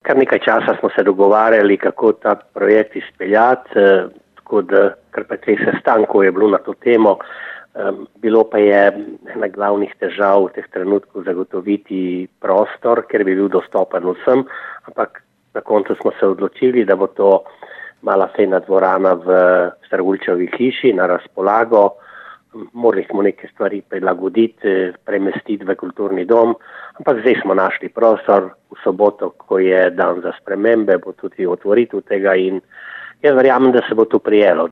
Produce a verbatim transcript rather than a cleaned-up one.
Kar nekaj časa smo se dogovarjali, kako ta projekt izpeljati, tako da kar precej sestankov je bilo na to temo. Bilo pa je ena glavnih težav v teh trenutkih zagotoviti prostor, ker bi bil dostopen vsem, ampak na koncu smo se odločili, da bo to mala fejna dvorana v Stragulčevi hiši na razpolago. Morali smo neke stvari prilagoditi, premestiti v kulturni dom, ampak zdaj smo našli prostor. V soboto, ko je dan za spremembe, bo tudi otvoritev tega in jaz verjamem, da se bo to prijelo.